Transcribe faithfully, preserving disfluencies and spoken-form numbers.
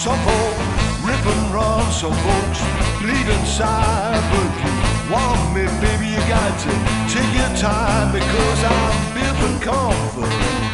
Some folk rip and run, some folks bleed inside. But if you want me, baby, you got to take your time, because I'm built for comfort.